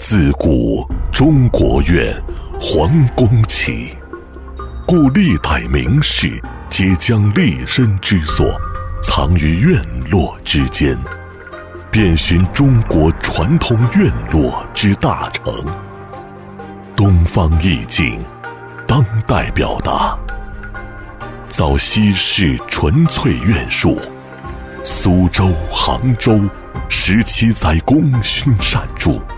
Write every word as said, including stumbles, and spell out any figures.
自古中国院，皇宫起，故历代名士皆将立身之所藏于院落之间，遍寻中国传统院落之大成。东方意境，当代表达，造西式纯粹院树，苏州、杭州时期载功勋善著。